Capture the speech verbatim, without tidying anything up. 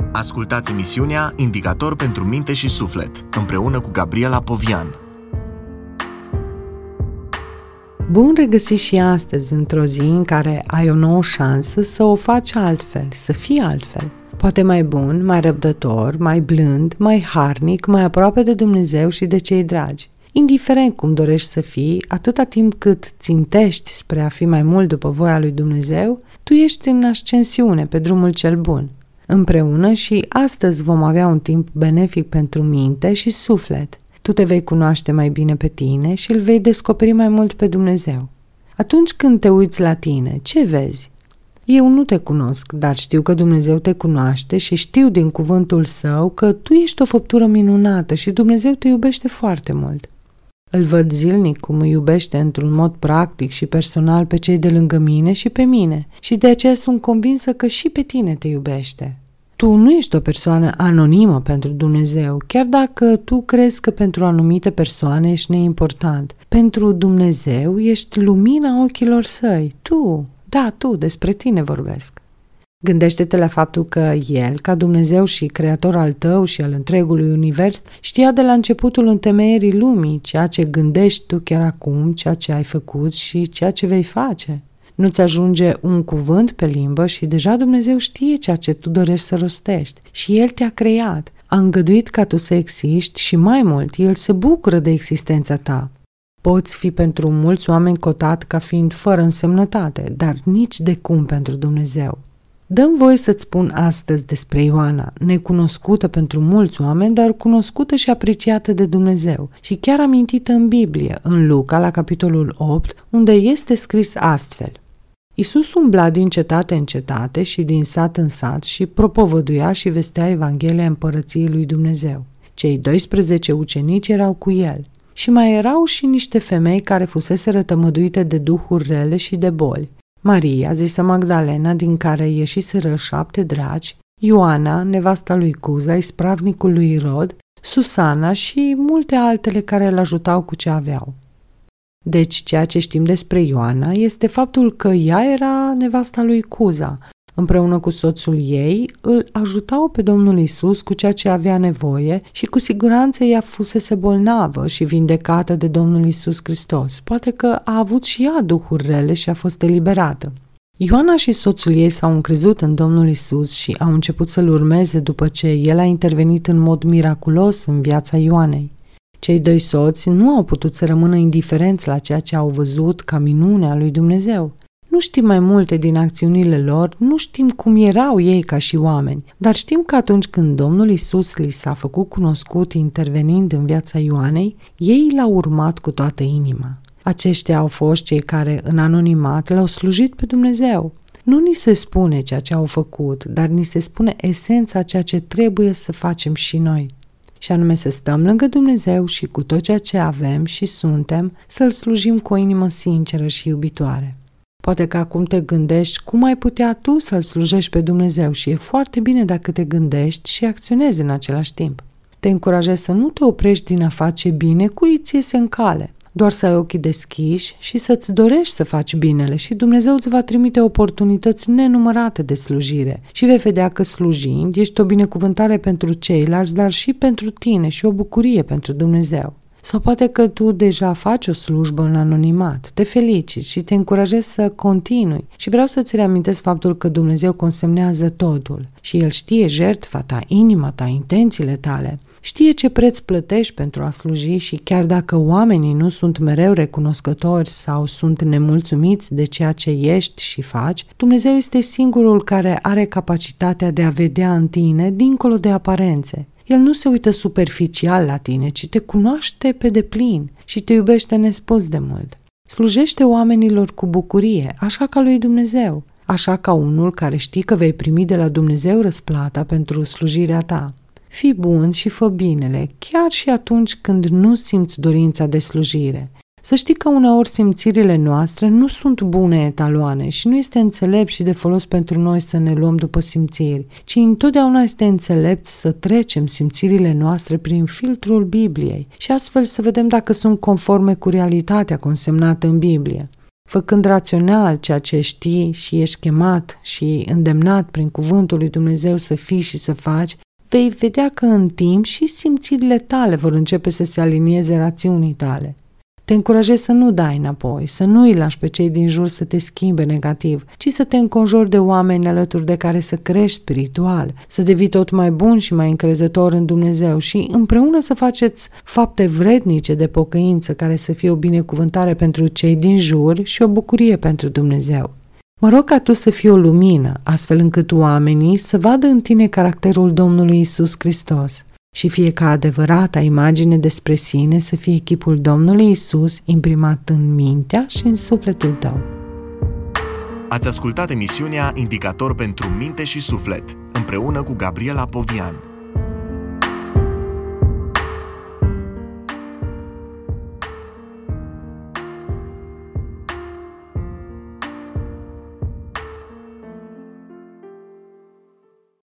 Ascultați emisiunea Indicator pentru minte și suflet, împreună cu Gabriela Povian. Bun regăsit și astăzi într-o zi în care ai o nouă șansă să o faci altfel, să fii altfel. Poate mai bun, mai răbdător, mai blând, mai harnic, mai aproape de Dumnezeu și de cei dragi. Indiferent cum dorești să fii, atâta timp cât țintești spre a fi mai mult după voia lui Dumnezeu, tu ești în ascensiune pe drumul cel bun. Împreună și astăzi vom avea un timp benefic pentru minte și suflet. Tu te vei cunoaște mai bine pe tine și îl vei descoperi mai mult pe Dumnezeu. Atunci când te uiți la tine, ce vezi? Eu nu te cunosc, dar știu că Dumnezeu te cunoaște și știu din cuvântul Său că tu ești o făptură minunată și Dumnezeu te iubește foarte mult. Îl văd zilnic cum îi iubește într-un mod practic și personal pe cei de lângă mine și pe mine și de aceea sunt convinsă că și pe tine te iubește. Tu nu ești o persoană anonimă pentru Dumnezeu, chiar dacă tu crezi că pentru anumite persoane ești neimportant. Pentru Dumnezeu ești lumina ochilor Săi. Tu, da, tu, despre tine vorbesc. Gândește-te la faptul că El, ca Dumnezeu și Creator al tău și al întregului univers, știa de la începutul întemeierii lumii ceea ce gândești tu chiar acum, ceea ce ai făcut și ceea ce vei face. Nu-ți ajunge un cuvânt pe limbă și deja Dumnezeu știe ceea ce tu dorești să rostești și El te-a creat, a îngăduit ca tu să existi și mai mult, El se bucură de existența ta. Poți fi pentru mulți oameni cotat ca fiind fără însemnătate, dar nici de cum pentru Dumnezeu. Dă-mi voie să-ți spun astăzi despre Ioana, necunoscută pentru mulți oameni, dar cunoscută și apreciată de Dumnezeu și chiar amintită în Biblie, în Luca, la capitolul opt, unde este scris astfel. Iisus umbla din cetate în cetate și din sat în sat și propovăduia și vestea Evanghelia Împărăției lui Dumnezeu. Cei doisprezece ucenici erau cu el și mai erau și niște femei care fuseseră tămăduite de duhuri rele și de boli. Maria, zisă Magdalena, din care ieșiseră șapte dragi, Ioana, nevasta lui Cuza, ispravnicul lui Irod, Susana și multe altele care îl ajutau cu ce aveau. Deci, ceea ce știm despre Ioana este faptul că ea era nevasta lui Cuza. Împreună cu soțul ei, îl ajutau pe Domnul Iisus cu ceea ce avea nevoie și cu siguranță ea fusese bolnavă și vindecată de Domnul Iisus Hristos. Poate că a avut și ea duhuri rele și a fost eliberată. Ioana și soțul ei s-au încrezut în Domnul Iisus și au început să-L urmeze după ce El a intervenit în mod miraculos în viața Ioanei. Cei doi soți nu au putut să rămână indiferenți la ceea ce au văzut ca minune a lui Dumnezeu. Nu știm mai multe din acțiunile lor, nu știm cum erau ei ca și oameni, dar știm că atunci când Domnul Iisus li s-a făcut cunoscut intervenind în viața Ioanei, ei l-au urmat cu toată inima. Aceștia au fost cei care, în anonimat, l-au slujit pe Dumnezeu. Nu ni se spune ceea ce au făcut, dar ni se spune esența ceea ce trebuie să facem și noi. Și anume să stăm lângă Dumnezeu și cu tot ceea ce avem și suntem, să-L slujim cu o inimă sinceră și iubitoare. Poate că acum te gândești cum ai putea tu să-L slujești pe Dumnezeu și e foarte bine dacă te gândești și acționezi în același timp. Te încurajez să nu te oprești din a face bine cui ți iese în cale, doar să ai ochii deschiși și să-ți dorești să faci binele și Dumnezeu îți va trimite oportunități nenumărate de slujire și vei vedea că slujind ești o binecuvântare pentru ceilalți, dar și pentru tine și o bucurie pentru Dumnezeu. Sau poate că tu deja faci o slujbă în anonimat, te felicit și te încurajez să continui și vreau să-ți reamintesc faptul că Dumnezeu consemnează totul și El știe jertfa ta, inima ta, intențiile tale, știe ce preț plătești pentru a sluji și chiar dacă oamenii nu sunt mereu recunoscători sau sunt nemulțumiți de ceea ce ești și faci, Dumnezeu este singurul care are capacitatea de a vedea în tine dincolo de aparențe. El nu se uită superficial la tine, ci te cunoaște pe deplin și te iubește nespus de mult. Slujește oamenilor cu bucurie, așa ca lui Dumnezeu, așa ca unul care știi că vei primi de la Dumnezeu răsplata pentru slujirea ta. Fii bun și fă binele, chiar și atunci când nu simți dorința de slujire. Să știi că uneori simțirile noastre nu sunt bune etaloane și nu este înțelept și de folos pentru noi să ne luăm după simțiri, ci întotdeauna este înțelept să trecem simțirile noastre prin filtrul Bibliei și astfel să vedem dacă sunt conforme cu realitatea consemnată în Biblie. făcând rațional ceea ce știi și ești chemat și îndemnat prin cuvântul lui Dumnezeu să fii și să faci, vei vedea că în timp și simțirile tale vor începe să se alinieze rațiunii tale. Te încurajez să nu dai înapoi, să nu îi lași pe cei din jur să te schimbe negativ, ci să te înconjori de oameni alături de care să crești spiritual, să devii tot mai bun și mai încrezător în Dumnezeu și împreună să faceți fapte vrednice de pocăință care să fie o binecuvântare pentru cei din jur și o bucurie pentru Dumnezeu. Mă rog ca tu să fii o lumină, astfel încât oamenii să vadă în tine caracterul Domnului Iisus Hristos și fie ca adevărata imagine despre sine să fie chipul Domnului Iisus imprimat în mintea și în sufletul tău. Ați ascultat emisiunea Indicator pentru minte și suflet, împreună cu Gabriela Povian.